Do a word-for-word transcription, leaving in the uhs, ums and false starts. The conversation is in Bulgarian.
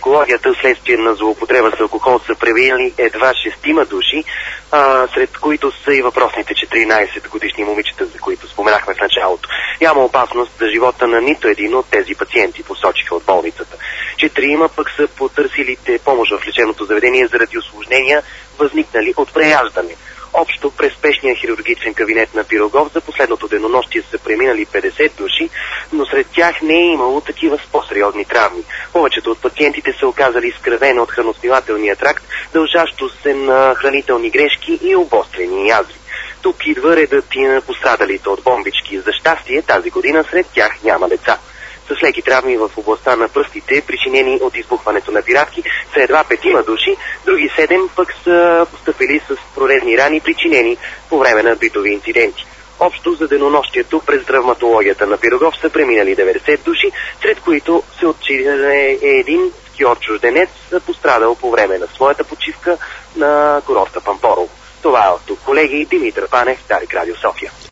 токсикологията вследствие на злоупотреба с алкохол са преминали едва шестима души, а, сред които са и въпросните четиринайсет годишни момичета, за които споменахме в началото. Няма опасност за живота на нито един от тези пациенти, посочиха от болницата. Четирима пък са потърсилите помощ в лечебното заведение заради осложнения, възникнали от преяждане. Общо през спешния хирургичен кабинет на Пирогов за последното денонощие са преминали петдесет души, но сред тях не е имало такива с по-сериозни травми. Повечето от пациентите са оказали изкривено от храносмилателния тракт, дължащо се на хранителни грешки и обострени язви. Тук идва редът и на пострадалите от бомбички. За щастие тази година сред тях няма деца. С леки травми в областта на пръстите, причинени от избухването на пиратки, са едва петима души, други седем пък са постъпили с прорезни рани, причинени по време на битови инциденти. Общо за денонощието през травматологията на Пирогов са преминали деветдесет души, сред които се отчита е един скиор-чужденец, пострадал по време на своята почивка на курорта Пампорово. Това е от тук, колеги. Димитър Панев, Дарик Радио София.